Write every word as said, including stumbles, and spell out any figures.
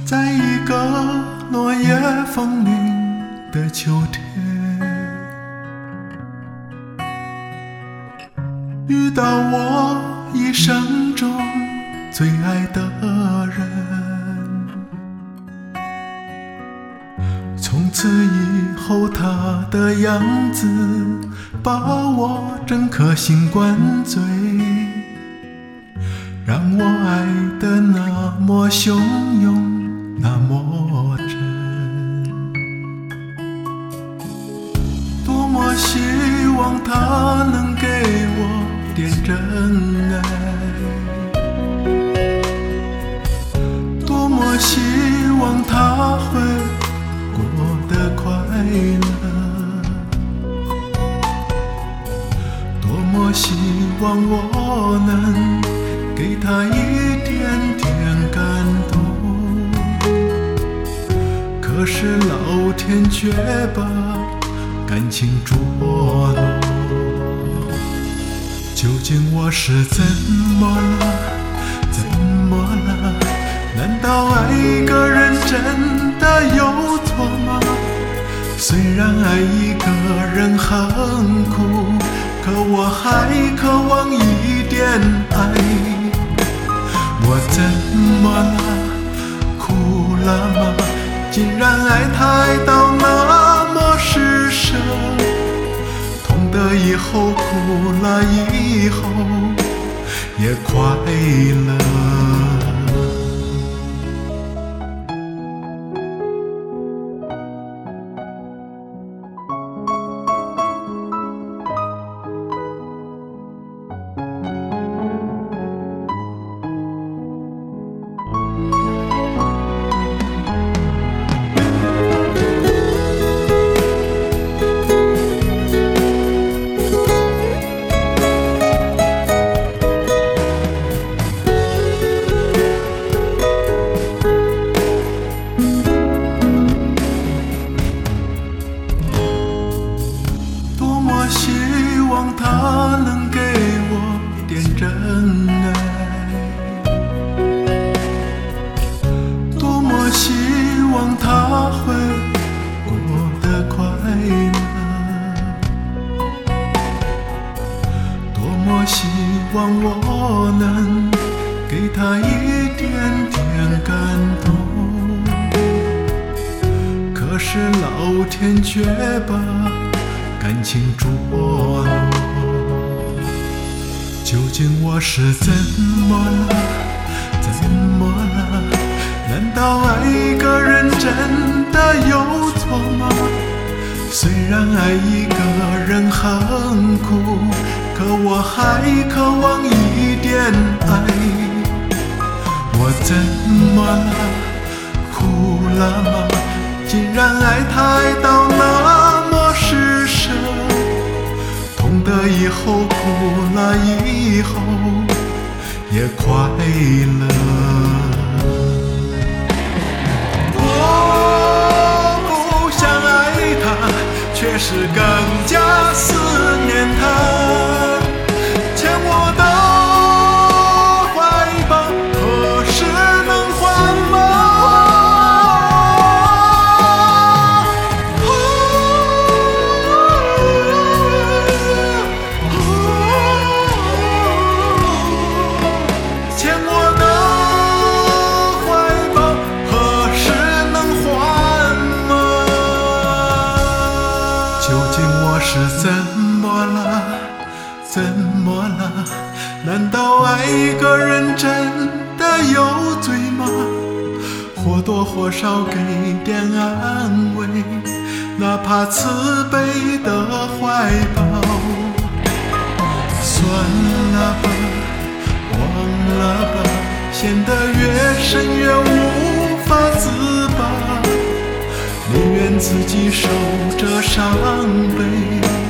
在一个落叶风铃的秋天，遇到我一生中最爱的人，从此以后他的样子把我整颗心灌醉，让我爱得那么汹涌，那么真。多么希望他能给我点真爱，多么希望他会过得快乐，多么希望我能给他一点点感动，可是老天却把感情捉弄。究竟我是怎么了？怎么了？难道爱一个人真的有错吗？虽然爱一个人很苦，可我还渴望一点爱。我怎么了？哭了吗？竟然爱他爱到那么施舍，痛的以后，哭了以后也快乐。希望他能给我点真爱，多么希望他会过得快乐，多么希望我能给他一点点感动，可是老天却把感情捉弄。究竟我是怎么了？怎么了？难道爱一个人真的有错吗？虽然爱一个人很苦，可我还渴望一点爱。我怎么了？哭了吗？竟然爱他爱到那么施舍，痛的以后，哭了以后也快乐。我不想爱他，却是更加思念他，牵我的怀抱，何时能还吗？是怎么了？怎么了？难道爱一个人真的有罪吗？或多或少给点安慰，哪怕慈悲的怀抱。算了吧，忘了吧，陷得越深越无法自拔，宁愿自己受着伤悲，